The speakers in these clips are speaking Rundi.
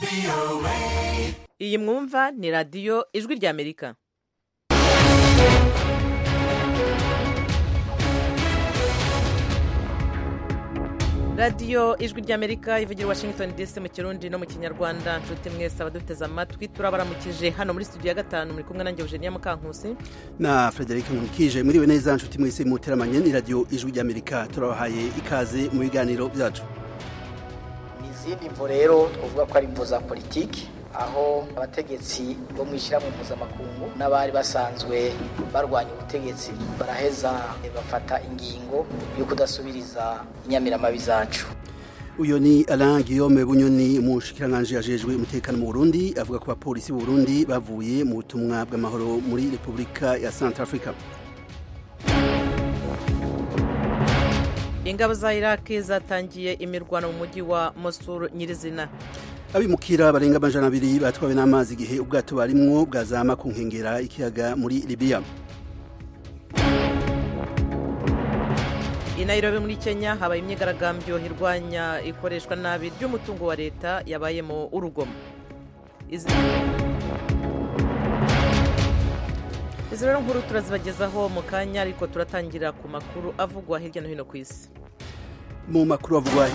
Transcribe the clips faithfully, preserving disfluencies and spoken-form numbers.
iyi mwumva ni radiyo ijwi ry'Amerika. radiyo ijwi ry'Amerika ivugira Washington D C mu Kirundi no mu Kinyarwanda. Nshuti mwese abaduteze amatwi turabaramukije hano muri studio ya gatanu, muri kumwe nanjye Eugenia Mukankusi na Frederic Nkikije. Muriwe neza nshuti mwese muteramanye ni radiyo ijwi ry'Amerika, turabahaye ikaze mu biganiro byacu. Izindi mvo rero twavuga ko ari imvo za politiki, aho abategetsi bo mwishyirahamwe mpuzamakungu n'abari basanzwe barwanya ubutegetsi baraheza bafata ingingo yo kudasubiriza inyamiramabi zacu. Uyo ni Alain Guillaume Bunyoni, umushikiranganje yajejwe umutekano mu Burundi, avuga ko abapolisi b'u Burundi bavuye mu butumwa bw'amahoro muri Republika ya Centrafrica. Ingabo za Iraq zatangiye imirwano mu mujyi wa Mosul nyirizina. Abimukira barenga amajana abiri batwawe n'amazi igihe ubwato barimwo bwazama ku nkengera ikiyaga muri Libya. I Nairobi muri Kenya habaye imyigaragambyo irwanya ikoreshwa nabi ry'umutungo wa leta yabayemo urugomo. Izi Izi rero nkuru turazibagezaho mu kanya, ariko turatangira ku makuru avugwa hirya no hino ku isi. Mu makuru avugwa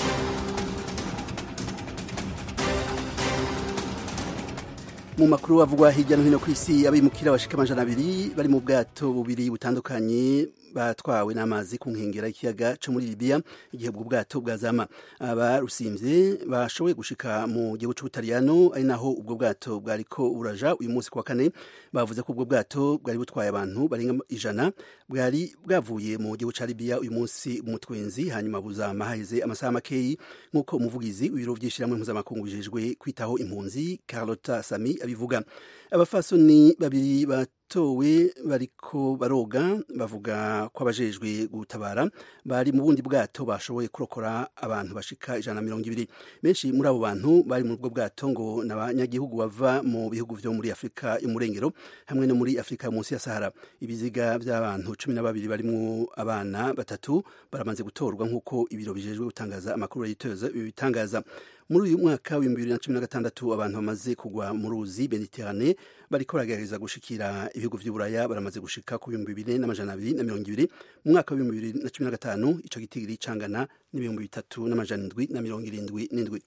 Mu makuru avugwa hirya no hino ku isi, abimukira bashika amajana abiri bari mu bwato bubiri butandukanye batwawe n'amazi ku nkengera y'ikiyaga cyo muri Libya igihe ubwo bwato bwazama. Abarusimvye bashoboye gushika mu gihugu c'Ubutaliyano, ari naho ubwo bwato bwariko buraja uyu munsi kwa kane. Bavuze ko ubwo bwato bwari butwaye abantu barenga ijana, bwari bwavuye mu gihugu ca Libya uyu munsi umutwenzi, hanyuma buzama haheze amasaha makeyi, nk'uko umuvugizi w'ibiro vy'ishirahamwe mpuzamakungu bijejwe kwitaho impunzi Carlota Sami abivuga. Abafasoni babiri batowe bariko baroga, bavuga ko abajejwe gutabara bari mu bundi bwato bashoboye kurokora abantu bashika ijana na mirongo ibiri. Benshi muri abo bantu bari mu bwo bwato ngo n'abanyagihugu bava mu bihugu vyo muri Afrika y'umurengero hamwe no muri Afrika munsi ya Sahara. Ibiziga by'abantu cumi na babiri barimwo abana batatu baramaze gutorwa, nk'uko ibiro bijejwe gutangaza amakuru y'itoza bitangaza. Muri uyu mwaka wa bibiri na cumi na gatandatu abantu bamaze kugwa mu ruzi Mediterane bariko baragerageza gushikira ibihugu vy'Uburaya baramaze gushika ku bihumbi bibiri n'amajana abiri na mirongo ibiri. Mu mwaka wa bibiri na cumi na gatanu ico gitigiri cangana n'ibihumbi bitatu n'amajana indwi na mirongo irindwi n'indwi.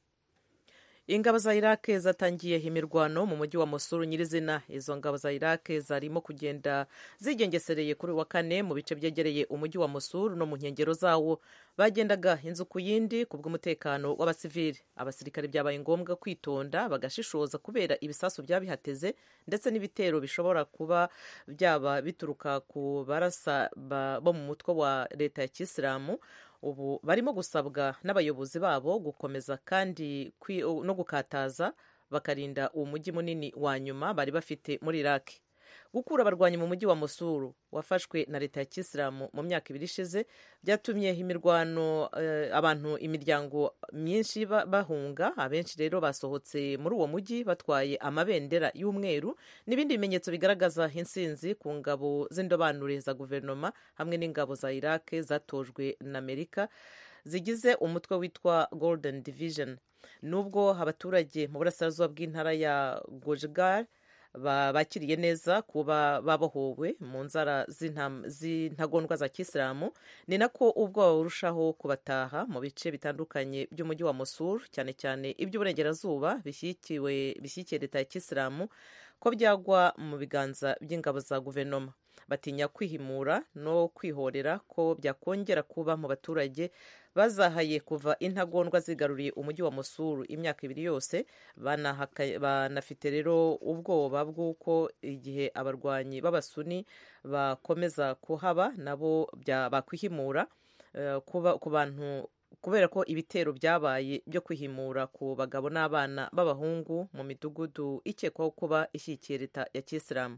Ingabo za Iraq zatangiye imirwano mu mujyi wa Mosul nyirizina. Izo ngabo za Iraq zarimo kugenda zigengesereye kuri wa kane mu bice byegereye umujyi wa Mosul no mu nkengero zawo. Bagendaga inzu ku yindi ku bw'umutekano w'abasivili. Abasirikare byabaye ngombwa kwitonda bagashishoza kubera ibisasu byabihateze ndetse n'ibitero bishobora kuba byaba bituruka ku barasa bo mu mutwe wa leta ya Kisilamu. Ubu barimo gusabwa n'abayobozi babo gukomeza kandi no gukataza bakarinda uwo mujyi munini wa nyuma bari bafite muri Iraq. Gukura abarwanyi mu mujyi wa Mosul wafashwe na leta ya Kisilamu mu myaka ibiri ishize byatumye imirwano uh, abantu imiryango myinshi bahunga. Abenshi rero basohotse muri uwo mujyi batwaye amabendera y'umweru n'ibindi bimenyetso bigaragaza insinzi ku ngabo z'indobanure za guverinoma hamwe n'ingabo za Iraq zatojwe na Amerika zigize umutwe witwa Golden Division. Nubwo abaturage mu burasirazuba bw'intara ya Gojgal bakiriye neza kuba babohowe mu nzara z'intagondwa za Kisilamu, ni nako ubwo burushaho kubataha mu bice bitandukanye by'umujyi wa Mosul, cyane cyane iby'uburengerazuba bishyikiwe bishyikiye leta ya Kisilamu ko byagwa mu biganza by'ingabo za guverinoma. Batinya kwihimura no kwihorera ko byakongera kuba mu baturage bazahaye kuva intagondwa zigaruriye umujyi wa Mosul imyaka ibiri yose. Banafite rero ubwoba bw'uko igihe abarwanyi b'abasuni bakomeza kuhaba nabo bakwihimura ku bantu, kubera ko ibitero byabaye byo kwihimura ku bagabo n'abana b'abahungu mu midugudu ikekwaho kuba ishyigikiye leta ya Kisilamu.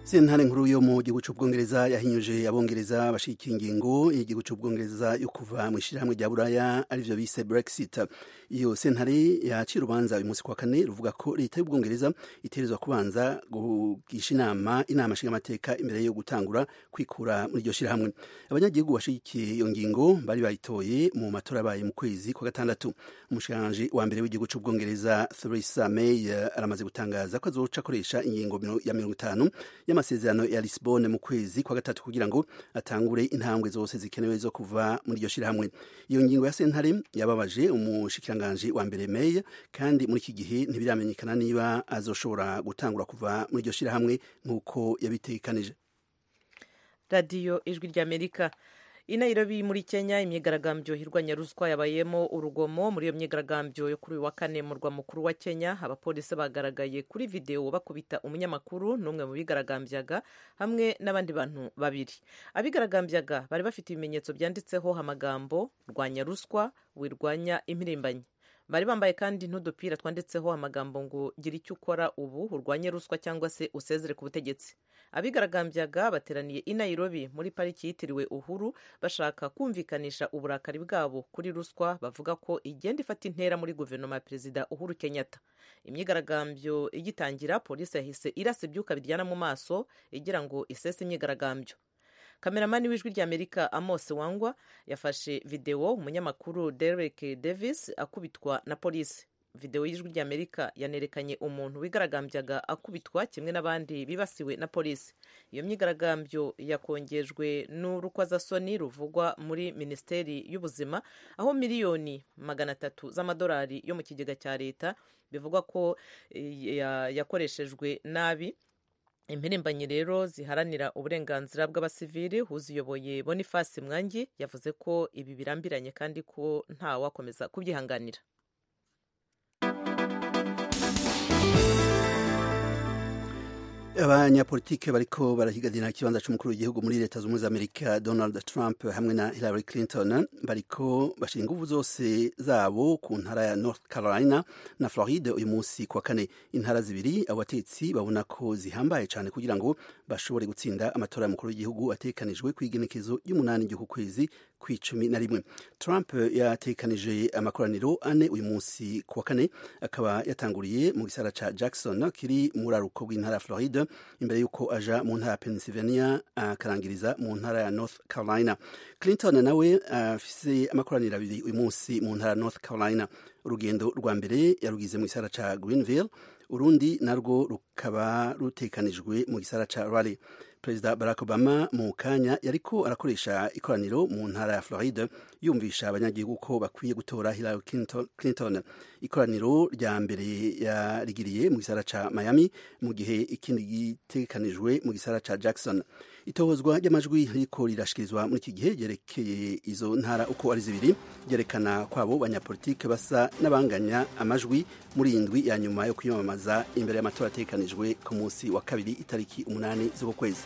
sentare nkuru yo mu gihugu c'ubwongereza yahinyuje abongereza bashika ingingo y'igihugu c'ubwongereza yo kuva mu ishirahamwe rya buraya arivyo bise Brexit. Iyo sentare yaciye urubanza uyu munsi kwa kane ruvuga ko leta y'ubwongereza itegerezwa kubanza kugisha inama inama nshingamateka imbere yo gutangura kwikura muri iryo shirahamwe. Abanyagihugu bashigikiye iyo ngingo bari bayitoye mu matora yabaye mu kwezi kwa gatandatu. Umushikiranganji wa mbere w'igihugu c'ubwongereza Theresa May aramaze gutangaza ko azoca akoresha ingingo ya mirongo itanu y'amasezerano ya Lisbonne mu kwezi kwa gatatu kugira ngo atangure intambwe zose zikenewe zo kuva muri iryo shirahamwe. Iyo ngingo ya sentare yababaje umushikiranganji wa mbere May, kandi muri iki gihe ntibiramenyekana niba azoshobora gutangura kuva muri iryo shirahamwe nk'uko yabitekanije. Radio Ijwi ry'Amerika. I Nairobi muri Kenya, imyigaragambyo hirwanya ruswa yabayemo urugomo. Muri iyo myigaragambyo yo kuri wa kane mu murwa mukuru wa Kenya, abapolisi bagaragaye kuri video bakubita umunyamakuru n'umwe mu bigaragambyaga hamwe n'abandi bantu babiri. Abigaragambyaga bari bafite ibimenyetso byanditseho amagambo rwanya ruswa, wirwanya impirimbanyi. Bari bambaye kandi n'udupira twanditseho amagambo ngo gira icyo ukora ubu urwanye ruswa cyangwa se usezere ku butegetsi. Abigaragambyaga bateraniye i Nairobi muri pariki yitiriwe Uhuru bashaka kumvikanisha uburakari bwabo kuri ruswa bavuga ko igenda ifata intera muri guverinoma ya Perezida Uhuru Kenyatta. Imyigaragambyo igitangira, polisi yahise irasa ibyuka biryana mu maso igira ngo isese imyigaragambyo. Kameramani w'Ijwi ry'Amerika Amos Wangwa yafashe video umunyamakuru Derek Davis akubitwa na polisi. Video y'Ijwi ry'Amerika yanerekanye umuntu wigaragambyaga akubitwa kimwe n'abandi bibasiwe na polisi. Iyo myigaragambyo yakongejwe n'urukozasoni ruvugwa muri Minisiteri y'Ubuzima, aho miliyoni magana atatu z'amadolari yo mu kigega cya leta bivugwa ko yakoreshejwe nabi. Impirimbanyi rero ziharanira uburenganzira bw'abasivili uziyoboye Boniface Mwangi yavuze ko ibi birambiranye kandi ko nta wakomeza kubyihanganira. Abanyapolitike bariko barahiganira ikibanza c'umukuru w'igihugu muri leta z'ubumwe z'Amerika Donald Trump hamwe na Hillary Clinton bariko bashira inguvu zose zabo ku ntara ya North Carolina na Florida uyu munsi kwa kane. Intara zibiri abatetsi babona ko zihambaye cyane kugira ngo bashobore gutsinda amatora y'umukuru w'igihugu atekanijwe kw'igenekezo y'umunani ry'uku kwezi kw'icumi na rimwe. Trump yatekanije amakoraniro ane uyu munsi kwa kane, akaba yatanguriye mu gisara ca Jackson kiri mu raruko bw'intara ya Florida imbere yuko aja mu ntara ya Pennsylvania akarangiriza mu ntara ya North Carolina. Clinton nawe afise uh, amakoraniro abiri uyu munsi mu ntara ya North Carolina. Urugendo rwa mbere yarugize mu gisara ca Greenville, urundi narwo rukaba rutekanijwe mu gisara ca Raleigh. Perezida Barack Obama mu kanya yariko arakoresha ikoraniro mu ntara ya Florida yumvisha abanyagihugu ko bakwiye gutora Hillary Clinton. Ikoraniro rya mbere yarigiriye mu gisara ca Miami mu gihe ikindi gitekanijwe mu gisara ca Jackson. Itohozwa ry'amajwi riko rirashikirizwa muri iki gihe ryerekeye izo ntara uko ari zibiri, ryerekana kwabo banyapolitike basa n'abanganya amajwi muri indwi ya nyuma yo kwiyamamaza imbere y'amatora atekanijwe ku munsi wa kabiri itariki umunani z'uko kwezi.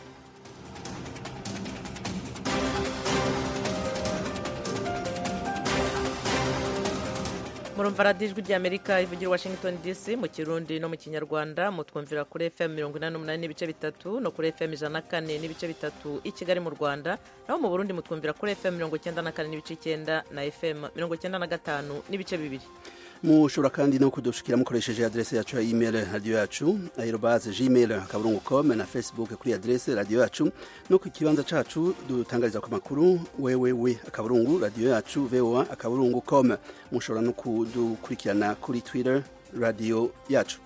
Murumva Radio Ijwi ry'Amerika ivugira Washington D C mu Kirundi no mu Kinyarwanda, mutwumvira kuri F M mirongo inani n'umunani n'ibice bitatu no kuri F M ijana na kane n'ibice bitatu i Kigali mu Rwanda, naho mu Burundi mutwumvira kuri F M mirongo icyenda na kane n'ibice icyenda na F M mirongo icyenda na gatanu n'ibice bibiri. Mushobora kandi no kudushikira mukoresheje adresse yacu ya email radio yacu aerobase gmail akaburungu com na Facebook kuri adresse radio yacu no ku kibanza cacu dutangariza ku makuru wewewe akaburungu radio yacu voa akaburungu com. Mushobora no kudukurikirana kuri Twitter radio yacu.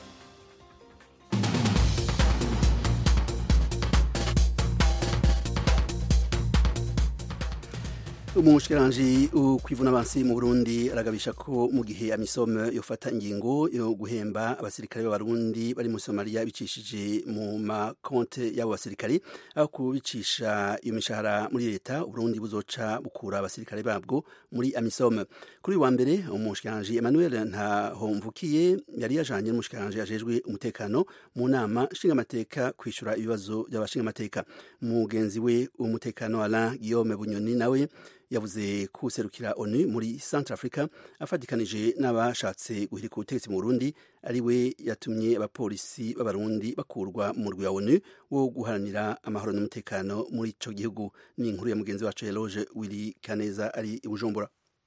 Umushikiranganji ukwivuna abansi mu Burundi aragabisha ko mu gihe amisome yofata ingingo yo guhemba abasirikare b'abarundi bari mu Somalia bicishije mu makonte y'abo basirikare aho kubicisha iyo mishahara muri leta, Burundi buzoca bukura abasirikare babwo muri amisome. Kuri wa mbere umushikiranganji Emmanuel Ntahomvukiye yari yajanye n'umushikiranganji ajejwe umutekano mu nama nshingamateka kwishura ibibazo by'abashingamateka. Mugenzi we umutekano Alain Guillaume Bunyoni nawe yavuze ko userukira onu muri Central Africa afatikanije n'abashatse guhirika ubutegetsi mu Burundi ari we yatumye abapolisi b'abarundi bakurwa mu murwi wa onu wo guharanira amahoro n'umutekano muri ico gihugu. Ni inkuru ya mugenzi wacu Eloge Willy Kaneza ari i Bujumbura.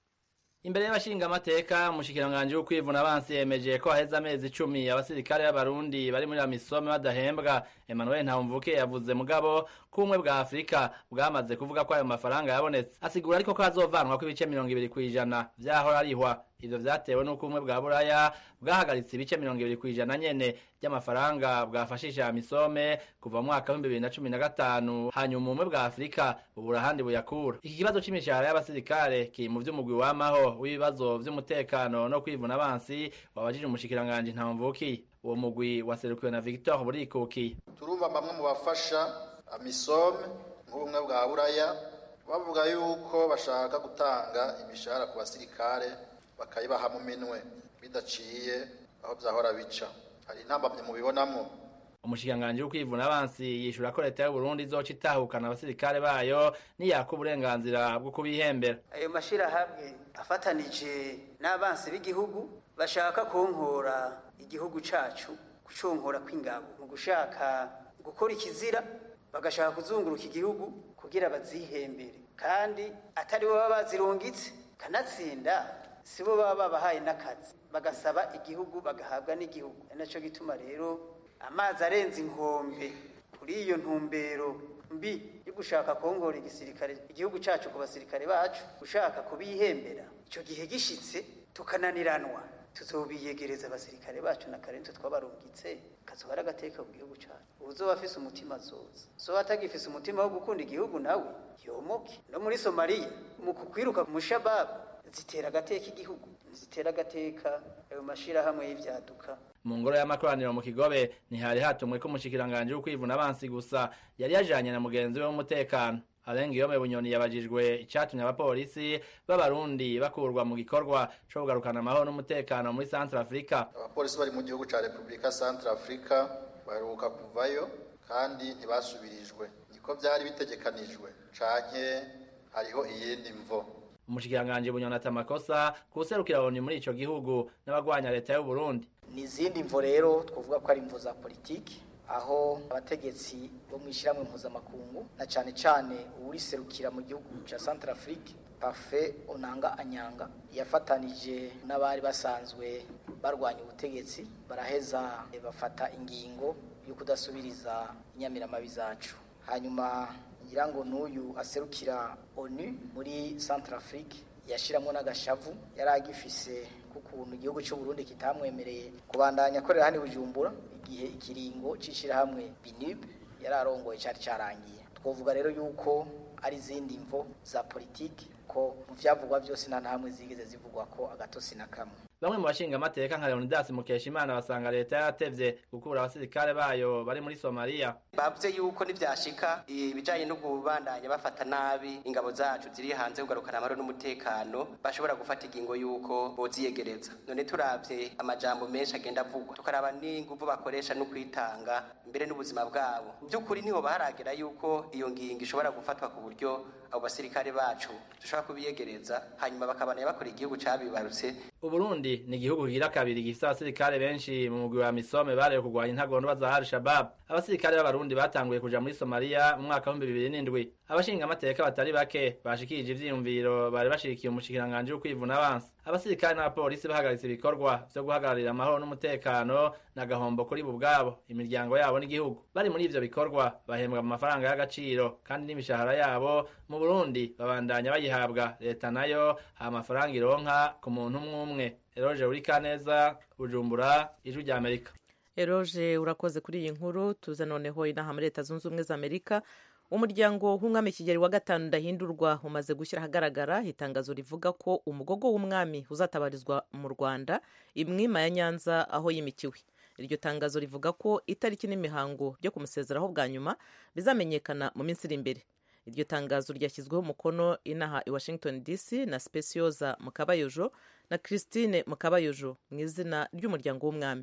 Imbere y'abashinga amateka umushikiranganje wo kwivuna abansi yemeje ko haheze amezi icumi abasirikare b'abarundi bari muri amisome badahembwa. Emmanuel Ntawumvuke yavuze mugabo ko ubumwe bwa Afrika bwamaze kuvuga ko ayo mafaranga yabonetse, asigura ariko ko azovanwa ko ibice mirongo ibiri kw'ijana vyahora arihwa. Ivyo vyatewe n'uko ubumwe bwa Buraya bwahagaritse ibice mirongo ibiri kw'ijana nyene by'amafaranga bwafashije amisome kuva mu mwaka wa bibiri na cumi na gatanu, hanyuma ubumwe bwa Afrika bubura ahandi buyakura. Iki kibazo c'imishahara y'abasirikare kiri mu vy'umugwi wamaho w'ibibazo vy'umutekano no kwivuna abansi wabajije umushikiranganje Ntawumvuke. Uwo mugwi waserukiwe na Victor Burikuki. Turumva bamwe mu bafasha amisome nk'ubumwe bwa Buraya bavuga yuko bashaka gutanga imishahara ku basirikare bakayibaha mu minwe bidaciye aho vyahora bica. Hari intambamye mu bibonamwo. Umushikiranganje wo kwivuna abansi yishura ko leta y'u Burundi izoca itahukana abasirikare bayo niyaka uburenganzira bwo kubihembera. Ayo mashira hamwe afatanije n'abansi b'igihugu bashaka konkora igihugu cacu, kuconkora kw'ingabo mu gushaka gukora ikizira, bagashaka kuzunguruka igihugu kugira bazihembere, kandi atari bo baba bazirungitse, kanatsinda sibo baba babahaye n'akazi, bagasaba igihugu bagahabwa n'igihugu. Naco gituma rero amazi arenze inkombe kuri iyo ntumbero mbi yo gushaka kongora igisirikare igihugu cacu ku basirikare bacu, gushaka kubihembera. Ico gihe gishitse tukananiranwa, tuzobiyegereza abasirikare bacu na karento twabarungitse, kazohara agateka ku gihugu cacu. Uzoba afise umutima azoza, so atagifise umutima wo gukunda igihugu nawe yomoke. No muri Somalia mu kukwiruka mu Shabab zitera agateka igihugu, zitera agateka ayo mashira hamwe y'ivyaduka. Mu ngoro y'amakoraniro mu Kigobe ntihari hatumwe ko umushikiranganje wo kwivuna abansi gusa, yari yajanye na mugenzi we w'umutekano. Alengi Yome Bunyoni yabajijwe icatumye abapolisi b'abarundi bakurwa mu gikorwa co kugarukana amahoro n'umutekano muri Central Africa. Abapolisi bari mu gihugu ca Republika Central Africa baheruka kuvayo kandi ntibasubirijwe. Niko vyari bitegekanijwe canke hariho iyindi mvo. Umushikiranganje Bunyoni atamakosa kuserukira ONU muri ico gihugu n'abagwanya leta y'u Burundi. Nizindi mvo rero twovuga ko ari mvo za politiki, aho abategetsi bo mwishiramwe mpuzamakungu na cane cane uriserukira mu gihugu ca Central Africa Parfait Onanga Anyanga yafatanije n'abari basanzwe barwanya ubutegetsi, baraheza bafata ingingo yo kudasubiriza inyamiramabi zacu. Hanyuma ngira ngo n'uyu aserukira ONU muri Central Africa yashiramwe n'agashavu yaragifise kukuntu igihugu cy'u Burundi kitamwemereye kubandanya akorera hani Bujumbura igihe ikiringo cishira hamwe B N U B yararongoye cyari cyarangiye. Twovuga rero yuko ari zindi mvo za politiki, ko mu vyavugwa byose nta hamwe zigeze zivugwa ko agatosi na kamwe. Bamwe mu bashinga amateka nka Leonidas Mukeshimana basanga leta yatevye gukura abasirikare bayo bari muri Somalia. Bavuze yuko nivyashika ibijanye no kubandanya bafata nabi ingabo zacu ziri hanze kugarukana amahoro n'umutekano, bashobora gufata igingo yuko boziyegereza. None turavye amajambo menshi agenda avugwa, tukaraba n'inguvu bakoresha no kwitanga mbere n'ubuzima bwabo. Byukuri niho baharagera yuko iyo ngingo ishobora gufatwa ku buryo abo basirikare bacu dushobora kubiyegereza, hanyuma bakabana bakora igihugu cabibarutse. Uburundi ni igihugu kigira kabiri gifite abasirikare benshi mu mugwi wa Misome bareyo kugwanya intagondwa za Al-Shabaab. Abasirikare b'abarundi batanguye kuja muri Somalia mu mwaka wa bibiri n'indwi. Abashinga amateka batari bake bashikije ivyiyumviro bari bashirikiye umushikiranganje wo kwivuna abansi. Abasirikare n'abapolisi bahagaritse ibikorwa vyo guhagararira amahoro n'umutekano na gahombo kuri bubwabo, imiryango yabo n'igihugu. Bari muri ivyo bikorwa bahembwa mu mafaranga y'agaciro kandi n'imishahara yabo mu Burundi babandanya bayihabwa, leta nayo ha amafaranga ironka ku muntu umwe. Eroje Urikaneza, Bujumbura, Ijwi rya Amerika. Eroje urakoze kuri iyi nkuru. Tuza noneho inaha muri Leta Zunze Ubumwe za Amerika. Umuryango w'umwami Kigeli wa gatanu ndahindurwa umaze gushyira ahagaragara itangazo rivuga ko umugogo w'umwami uzatabarizwa mu Rwanda imwima ya Nyanza aho yimikiwe. Iryo tangazo rivuga ko itariki n'imihango byo kumusezeraho bwa nyuma bizamenyekana mu minsi iri imbere. Iryo tangazo ryashyizweho umukono inaha i Washington D C na Specioza Mukabayojo na Christine Mukabayojo mu izina ry'umuryango w'umwami.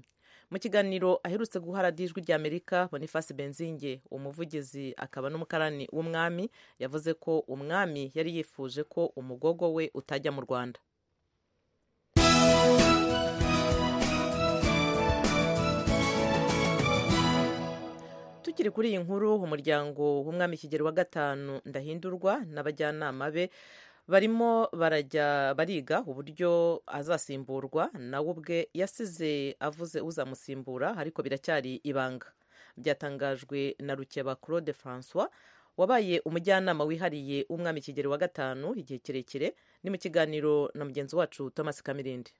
mu kiganiro aherutse guha radiyo ijwi ry'Amerika, Boniface Benzinge, umuvugizi akaba n'umukarani w'umwami, yavuze ko umwami yari yifuje ko umugogo we utajya mu Rwanda. Tukiri kuri iyi nkuru, umuryango w'umwami Kigeli wa gatanu Ndahindurwa n'abajyanama be barimo barajya bariga uburyo azasimburwa. Nawe ubwe yasize avuze uzamusimbura, ariko biracyari ibanga. Byatangajwe na Rukeba Claude François, wabaye umujyanama wihariye w'umwami Kigeli wa gatanu igihe kirekire. Ni mu kiganiro na mugenzi wacu Thomas Kamirindi.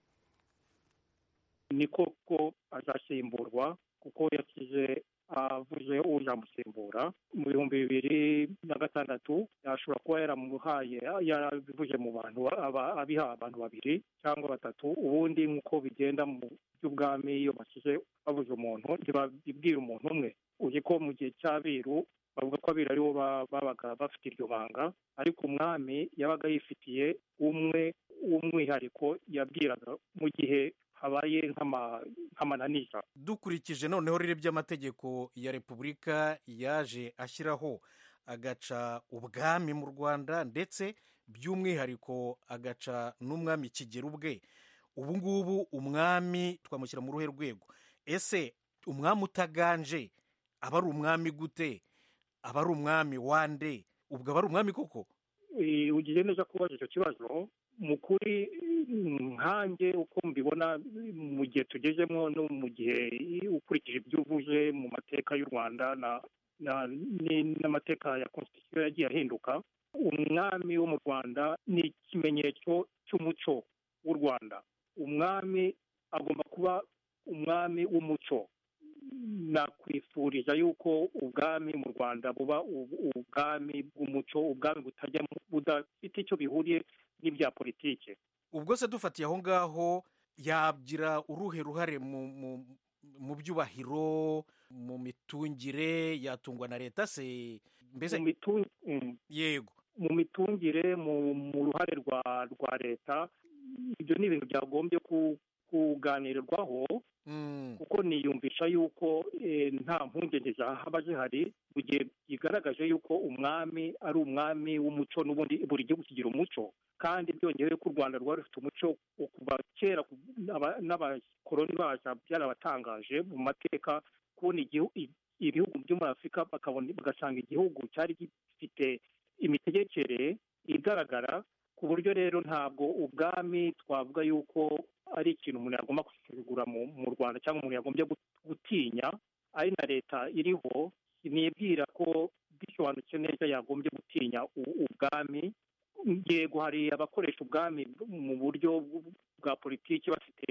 Ni koko azasimburwa kuko yasize avuze uzamusimbura mu bihumbi bibiri na gatandatu. Yashobora kuba yaramuhaye yarabivuze mu bantu abiha abantu babiri cyangwa batatu. Ubundi nk'uko bigenda mu by'ubwami, iyo basize bavuze umuntu ntibabibwira umuntu umwe. Uzi ko mu gihe cy'abiru bavuga ko abiru aribo babaga bafite iryo banga, ariko umwami yabaga yifitiye umwe w'umwihariko yabwiraga mu gihe habaye nk'amananiza. Dukurikije noneho rero by'amategeko ya Repubulika yaje ashyiraho, agaca ubwami mu Rwanda, ndetse by'umwihariko agaca n'umwami Kigeli ubwe. Ubu ngubu umwami twamushyira mu ruhe rwego? Ese umwami utaganje aba ari umwami gute? Aba ari umwami wande? Ubwo aba ari umwami koko? Ugiye neza kubaza icyo kibazo. Mu kuri nkanjye uko mbibona mu gihe tugezemo, no mu gihe ukurikije ibyo uvuze mu mateka y'u Rwanda n'amateka ya constitution yagiye ahinduka, umwami wo mu Rwanda ni ikimenyetso cy'umuco w'u Rwanda. Umwami agomba kuba umwami w'umuco. Nakwifuriza yuko ubwami mu Rwanda buba ubwami bw'umuco, ubwami butajya budafite icyo bihuriye n'ibya politike. Ubwo se dufatiye aho ngaho, yagira uruhe ruhare mu byubahiro, mu mitungire? Yatungwa na leta se? Mbese yego, mu mitungire, mu ruhare rwa leta, ibyo ni ibintu byagombye kuganirwaho, kuko niyumvisha yuko nta mpungenge zaba zihari mu gihe bigaragaje yuko umwami ari umwami w'umuco. N'ubundi buri gihugu kigira umuco, kandi byongeye ko u Rwanda rwari rufite umuco kuva kera n'abakoloni baza. Byarabatangaje mu mateka kubona ibihugu byo muri Afurika bagasanga igihugu cyari gifite imitegekere igaragara, ku buryo rero ntabwo ubwami twavuga yuko ari ikintu umuntu yagomba kugura mu Rwanda, cyangwa umuntu yagombye gutinya. Ari na leta iriho, nibwira ko bisobanutse neza yagombye gutinya ubwami. Yego, hari abakoresha ubwami mu buryo bwa politiki bafite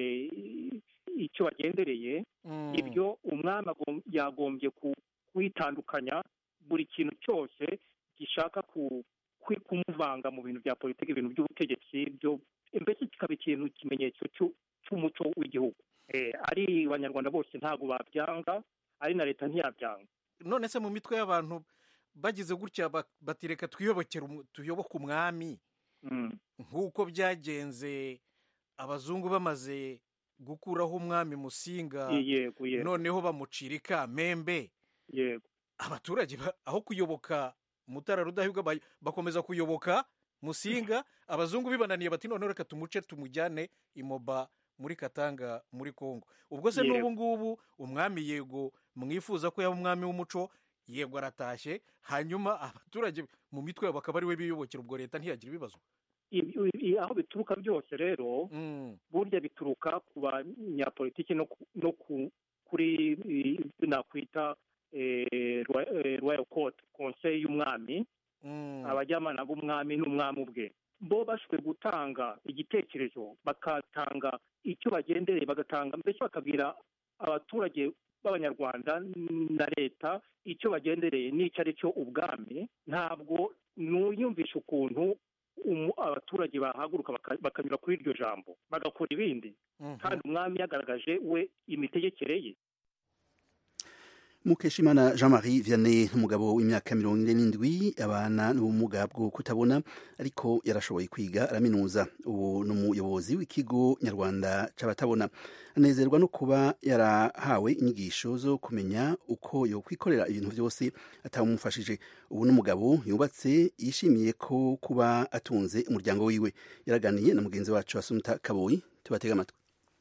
icyo bagendereye. Ibyo umwami yagombye kwitandukanya buri kintu cyose gishaka kumuvanga mu bintu bya politiki, ibintu by'ubutegetsi, byo mbese kikaba ikintu kimenyetso cy'umuco w'igihugu. Ari abanyarwanda bose ntabwo babyanga, ari na leta ntiyabyanga. None se mu mitwe y'abantu bagize gutya batireka tuyoboke umwami, nk'uko byagenze abazungu bamaze gukuraho umwami Musinga, noneho bamucira ikamembe. Abaturage aho kuyoboka Mutara Rudahigwa bakomeza kuyoboka Musinga. Abazungu bibananiye bati noneho reka tumuce tumujyane imoba muri Katanga muri Kongo. Ubwo se n'ubu ngubu umwami yego mwifuza ko yaba umwami w'umuco, yego aratashye, hanyuma abaturage mu mitwe bakaba ari we biyobokera, ubwo leta ntiyagira ibibazo. Aho bituruka byose rero burya bituruka ku banyapolitiki no kuri nakwita royal court, conseil y'umwami, abajyamana b'umwami n'umwami ubwe. Bo bashobora gutanga igitekerezo, bakatanga icyo bagendereye, bagatanga mbese bakabwira abaturage b'abanyarwanda na leta icyo bagendereye n'icyo ari cyo ubwami. Ntabwo nuyumvisha ukuntu abaturage bahaguruka bakanyura kuri iryo jambo bagakora ibindi, kandi umwami yagaragaje we imitegekere ye. Mukeshimana Jean-Marie Vianney umugabo w'imyaka mirongo ine n'indwi abana n'ubumuga bwo kutabona ariko yarashoboye kwiga araminuza. Ubu ni umuyobozi w'ikigo nyarwanda c'abatabona. Anezerwa no kuba yarahawe inyigisho zo kumenya uko yo kwikorera ibintu byose atamumufashije. Ubu n'umugabo yubatse yishimiye ko kuba atunze umuryango wiwe. Yaraganiye na mugenzi wacu Asumta Kaboyi, tubatega amatwi.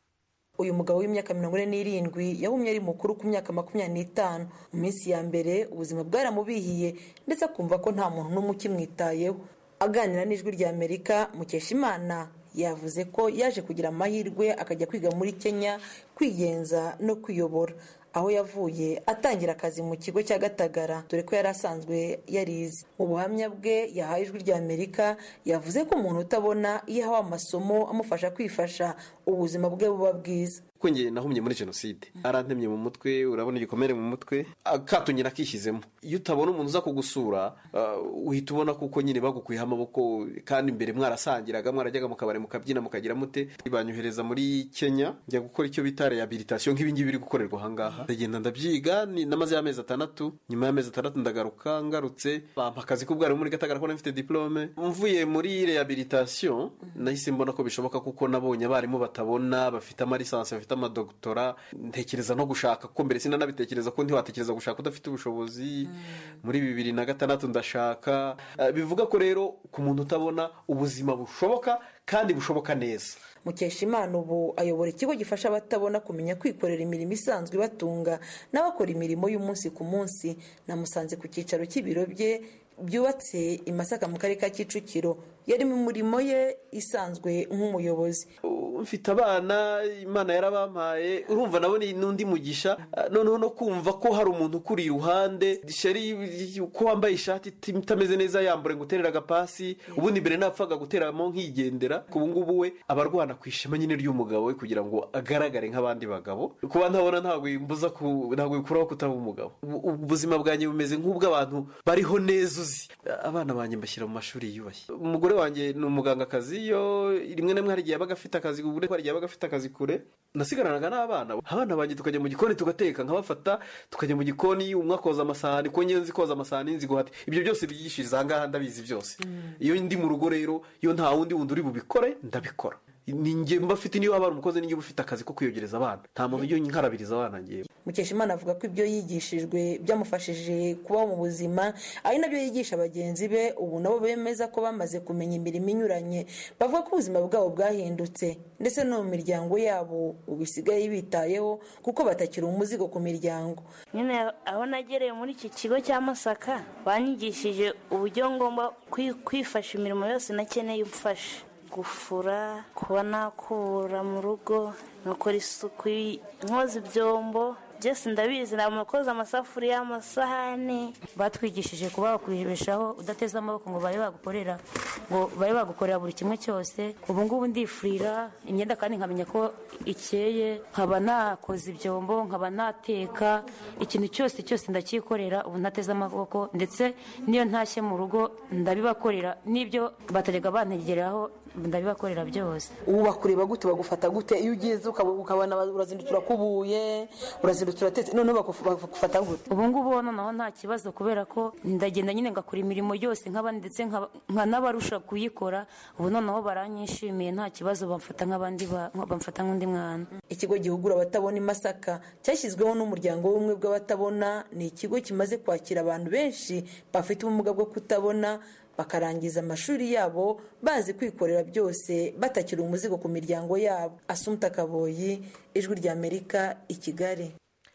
Uyu mugabo w'imyaka mirongo ine n'irindwi yahumye ari mukuru ku myaka makumyabiri n'itanu. Mu minsi ya mbere ubuzima bwaramubihiye ndetse akumva ko nta muntu n'umwe ukimwitayeho. Aganira n'ijwi rya Amerika, Mukeshimana yavuze ko yaje kugira amahirwe akajya kwiga muri Kenya kwigenza no kwiyobora, aho yavuye atangira akazi mu kigo cya Gatagara dore ko yari asanzwe yarize. Mu buhamya bwe yahaye ijwi rya Amerika yavuze ko umuntu utabona iyo ahawe amasomo amufasha kwifasha ubuzima bwe buba bwiza. Kuko nge nahumye muri jenoside arantemye mu mutwe, urabona igikomere mu mutwe, akatunyira akishyizemo. Iyo utabona umuntu uza kugusura uh, uhita ubona kuko nyine bagukuyeho amaboko, kandi imbere mwarasangiraga mwarajyaga mu kabare mukabyina mukagira mute. Banyohereza muri Kenya njya gukora icyo bita rehabilitation nk'ibi ngibi biri gukorerwa ahangaha. Ndagenda ndabyiga, ni namaze y'amezi atandatu. Nyuma y'amezi atandatu ndagaruka, ngarutse bampa akazi k'ubwarimu muri Gatagara ko mfite diplome. Mvuye muri rehabilitation nahise mbona ko bishoboka kuko nabonye abarimu batabona bafite ama lisansi bafite amadoktora. Ntekereza no gushaka ko mbere sina nabitekereza ko ntiwatekereza gushaka udafite ubushobozi. mm. Muri bibiri na gatandatu ndashaka. Uh, bivuga ko rero ku muntu utabona ubuzima bushoboka kandi bushoboka neza. Mukeshimana ubu ayobora ikigo gifasha abatabona kumenya kwikorera imirimo isanzwe batunga n'abakora imirimo y'umunsi ku munsi. Namusanze ku cyicaro cy'ibiro bye byubatse i Masaka mu karere ka Kicukiro. Yari mu murimo ye isanzwe nk'umuyobozi. Mfite abana Imana yarabampaye, urumva nabo ni n'undi mugisha. Noneho no kumva ko hari umuntu kuri iruhande sheri ko wambaye ishati itameze neza yambure nguterera agapasi, ubundi mbere napfaga guteramo nkigendera. Kubu ngubu we abarwana kwishema nyine ry'umugabo we kugira ngo agaragare nk'abandi bagabo. Kuba ntabona ntabwo imbuza ku ntabwo ikuraho kutaba umugabo. Ubuzima bwanjye bumeze nk'ubw'abantu bariho neza uzi. Abana banjye mbashyira mu mashuri yubashye. Umugore wanjye ni umugangakazi, yo rimwe na rimwe hari igihe yabaga afite akazi kure, hari igihe yabaga afite akazi kure. Nasigaranaga n'abana. Abana banjye tukajya mu gikoni tugateka, nkabafata tukajya mu gikoni, umwe akoza amasahani, ko ngenzi koza amasahani nzi guhata. Ibyo byose byigishiriza ahangaha ndabizi byose. mm. Iyo ndi mu rugo rero, iyo nta wundi wundi uri bubikore ndabikora. Ninjye mbafite niyo abana umukozi ninjye bufite akazi ko kuyogereza abana. Nta muntu yo nkarabiriza abana ngiye. Mukeshimana avuga ko ibyo yigishijwe byamufashije kubaho mu buzima, ari nabyo yigisha bagenzi be. Ubu nabo bemeza ko bamaze kumenya imirimo inyuranye, bavuga ko ubuzima bwabo bwahindutse ndetse no mu miryango yabo ubisigaye bitayeho kuko batakira umuzigo ku miryango. Nyine aho nagereye muri iki kigo cya Masaka banyigishije uburyo ngomba kwifasha imirimo yose nakeneye umfasha. Gufura, kuba nakura mu rugo, nukora isuku, nkoza ibyombo, byose ndabizi. Namukoza amasafuriya, amasahani. Batwigishije kuba wakwibeshaho udateze amaboko ngo babe bagukorera ngo babe bagukorera buri kimwe cyose. Ubu ngubu ndifurira imyenda kandi nkamenya ko ikeye, nkaba nakoza ibyombo, nkaba nateka, ikintu cyose cyose ndakikorera ubu ntateze amaboko. Ndetse niyo ntashye mu rugo ndabibakorera, n'ibyo batajyaga bantegeraho ndabibakorera byose. Ubu bakureba gute, bagufata gute iyo ugize ukabona urazindukira kubuye, urazindukira tete, none bakufata gute? Ubu ngubu noneho nta kibazo kubera ko ndagenda nyine ngakora imirimo yose nk'abandi ndetse nkanabarusha kuyikora. Ubu noneho baranyishimiye, nta kibazo, bamfata nk'abandi, bamfata nk'undi mwana. Ikigo gihugura abatabona i Masaka cyashyizweho n'umuryango w'ubumwe bw'abatabona. Ni ikigo kimaze kwakira abantu benshi bafite ubumuga bwo kutabona bakarangiza amashuri yabo bazi kwikorera byose, batakira umuzigo ku miryango yabo. Asumta Kaboyi, ijwi rya Amerika, i Kigali.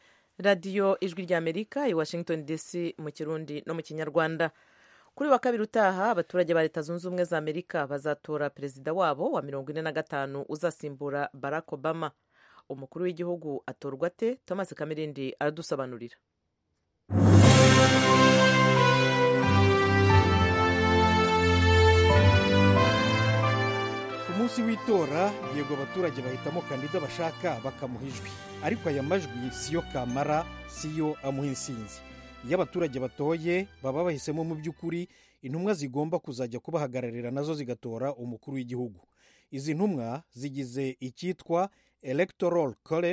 Radio ijwi rya Amerika i Washington D C mu Kirundi no mu Kinyarwanda. Kuri wa kabiri utaha abaturage ba Leta Zunze Ubumwe za Amerika bazatora perezida wabo wa mirongo ine na gatanu uzasimbura Barack Obama. Umukuru w'igihugu atorwa ate? Thomas Kamirindi aradusobanurira. Umunsi w'itora yego abaturage bahitamo kandida bashaka bakamuha ijwi, ariko aya majwi siyo kamara, siyo amuha insinzi. Iyo abaturage batoye baba bahisemo mu by'ukuri intumwa zigomba kuzajya kubahagararira nazo zigatora umukuru w'igihugu. Izi ntumwa zigize icyitwa Electoral College,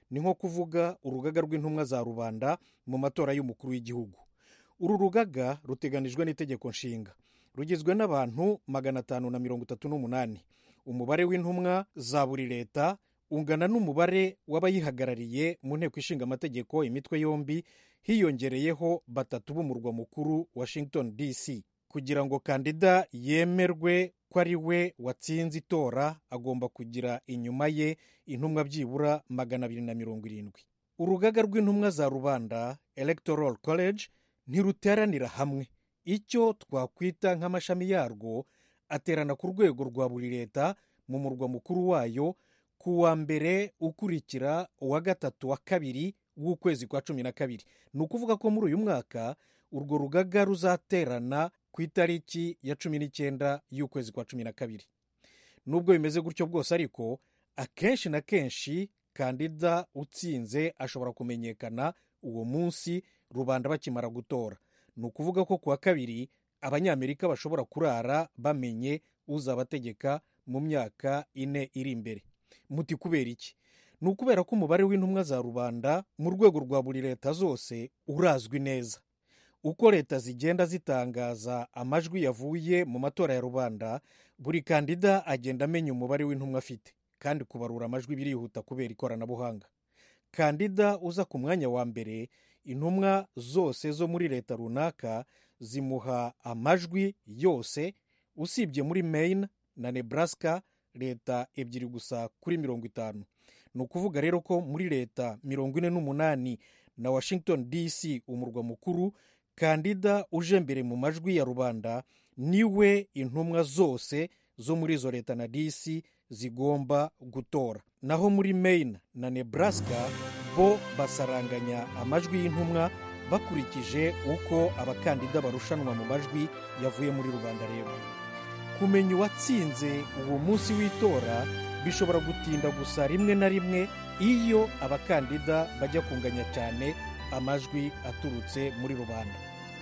ni nko kuvuga urugaga rw'intumwa za rubanda mu matora y'umukuru w'igihugu. Uru rugaga ruteganijwe n'itegeko nshinga, rugizwe n'abantu magana atanu na mirongo itatu n'umunani. Umubare w'intumwa za buri leta ungana n'umubare w'abayihagarariye mu nteko ishinga amategeko imitwe yombi, hiyongereyeho batatu b'umurwa mukuru Washington D C. Kugira ngo kandida yemerwe ko ari we watsinze itora, agomba kugira inyuma ye intumwa byibura magana abiri na mirongo irindwi. Urugaga rw'intumwa za rubanda Electoral College ntiruteranira hamwe. Icyo twakwita nk'amashami yarwo aterana ku rwego rwa buri leta mu murwa mukuru wayo ku wa mbere ukurikira uwa gatatu wa kabiri w'ukwezi kwa cumi na kabiri. Ni ukuvuga ko muri uyu mwaka urwo rugaga ruzaterana ku itariki ya cumi n'icyenda y'ukwezi kwa cumi na kabiri. Nubwo bimeze gutyo bwose ariko, akenshi na kenshi kandida utsinze ashobora kumenyekana uwo munsi rubanda bakimara gutora. Ni ukuvuga ko ku wa kabiri abanyamerika bashobora kurara bamenye uzabategeka mu myaka ine iri imbere. Muti kubera iki? Ni ukubera ko umubare w'intumwa za rubanda mu rwego rwa buri leta zose urazwi neza. Uko leta zigenda zitangaza amajwi yavuye mu matora ya rubanda, buri kandida agenda amenya umubare w'intumwa afite, kandi kubarura amajwi birihuta kubera ikoranabuhanga. Kandida uza ku mwanya wa mbere, intumwa zose zo muri leta runaka zimuha amajwi yose, usibye muri Maine na Nebraska, leta ebyiri gusa kuri mirongo itanu. Ni ukuvuga rero ko muri leta mirongo ine n'umunani na Washington D C umurwa mukuru, kandida uje mbere mu majwi ya rubanda niwe intumwa zose zo muri izo leta na D C zigomba gutora. Naho muri Maine na Nebraska bo basaranganya amajwi y'intumwa bakurikije uko abakandida barushanwa mu majwi yavuye muri rubanda. Rero kumenya uwatsinze uwo munsi w'itora bishobora gutinda gusa rimwe na rimwe iyo abakandida bajya kunganya cyane amajwi aturutse muri rubanda.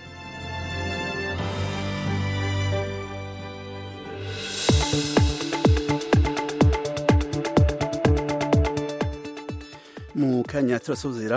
mu kanya turasozera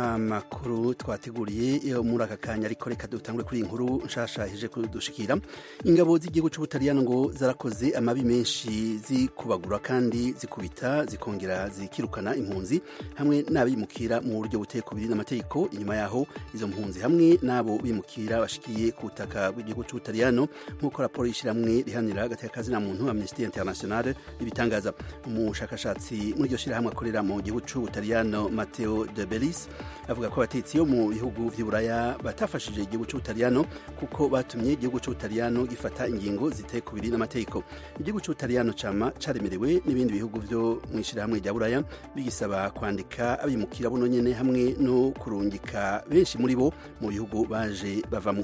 amakuru twateguriye yo muri aka kanya, ariko reka dutangure kuri inkuru nshasha ije kudushikira. Ingabo z'igihugu cy'Ubutaliyano ngo zarakoze amabi menshi, zikubagura kandi zikubita zikongera zikirukana impunzi hamwe n'abimukira mu buryo buteye kubiri n'amategeko. Inyuma yaho izo mpunzi hamwe n'abo bimukira bashikiye ku butaka bw'igihugu cy'Ubutaliyano, nk'uko raporo y'ishyirahamwe rihanira agateka kazina muntu Amnesty International ibitangaza. Umushakashatsi muri iryo shyirahamwe akorera mu gihugu cy'Ubutaliyano Matteo De Bellis avuga ko abatetsi yo mu bihugu vy'Uburaya batafashije igihugu cy'Ubutaliyano kuko batumye igihugu cy'Ubutaliyano gifata ingingo ziteye kubiri n'amategeko. Igihugu cy'Ubutaliyano cama caremerewe n'ibindi bihugu vyo mwishirahamwe rya Buraya bigisaba kwandika abimukira buno nyene hamwe no kurungika benshi muri bo mu bihugu baje bavamo.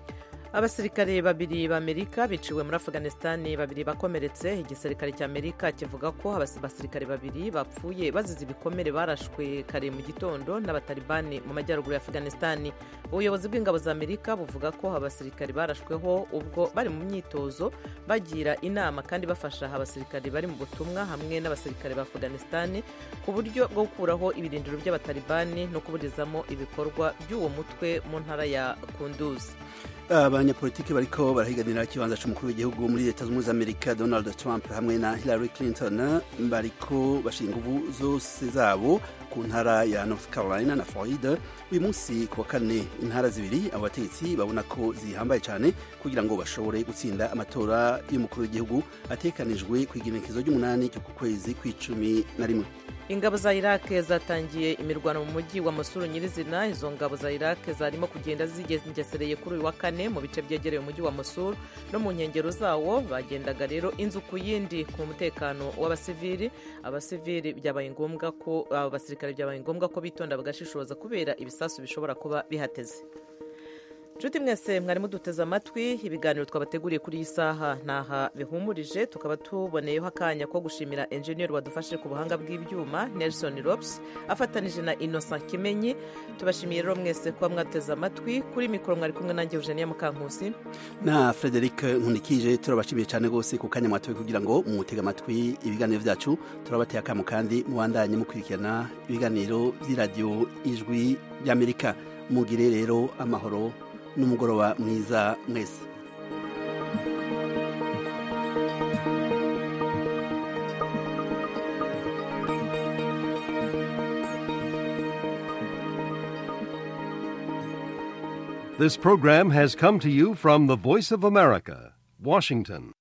Abasirikare babiri b'Amerika biciwe muri Afghanistan, babiri bakomeretse. Igisirikare cy'Amerika kivuga ko abasirikare babiri bapfuye bazize ibikomere barashwe kare mu gitondo n'abatalibani mu majyaruguru ya Afghanistan. Ubuyobozi bw'ingabo za Amerika buvuga ko abasirikare barashweho ubwo bari mu myitozo bagira inama kandi bafasha abasirikare bari mu butumwa hamwe n'abasirikare ba Afghanistan ku buryo bwo gukuraho ibirindiro by'abatalibani no kuburizamo ibikorwa by'uwo mutwe mu ntara ya Kunduz. Abanyapolitiki bariko barahiganira ikibanza c'umukuru w'igihugu muri Leta Zunze Amerika, Donald Trump hamwe na Hillary Clinton bariko bashinga inguvu zose zabo ku ntara ya North Carolina na Florida. Uyu munsi ku wa kane, intara zibiri abo bategetsi babona ko zihambaye cyane kugira ngo bashobore gutsinda amatora y'umukuru w'igihugu atekanijwe ku igenekerezo ry'umunani cyo ku kwezi kw'icumi na rimwe. Ingabo za Iraq zatangiye imirwano mu mujyi wa Mosul nyirizina. Izo ngabo za Iraq zarimo kugenda zigengesereye kuri uyu wa kane mu bice byegereye umujyi wa Mosul no mu nkengero zawo. Bagendaga rero inzu ku yindi ku mutekano w'abasivili. Abasivili byabaye ngombwa ko abasirikare byabaye ngombwa ko bitonda bagashishoza kubera ibisasu bishobora kuba bihateze. nshuti mwese mwari muduteze amatwi ibiganiro twabateguriye kuri iyi saha ntaha bihumurije tukaba tuboneyeho akanya ko gushimira enjeniyeri wadufashije ku buhanga bw'ibyuma Nelson Robs afatanije na Innocent Kimenyi. Tubashimiye rero mwese kuba mwateze amatwi. Kuri mikoro mwari kumwe nanjye Eugenia Mukankusi na Frederic Nkunikije. Turabashimiye cyane rwose ku kanya mwatoye kugira ngo mumutege amatwi ibiganiro byacu. Turabateye akamo kandi mubandanye mukurikirana ibiganiro by'iradiyo Ijwi ry'Amerika. Mugire rero amahoro n'umugoroba mwiza mwese. This program has come to you from the Voice of America, Washington.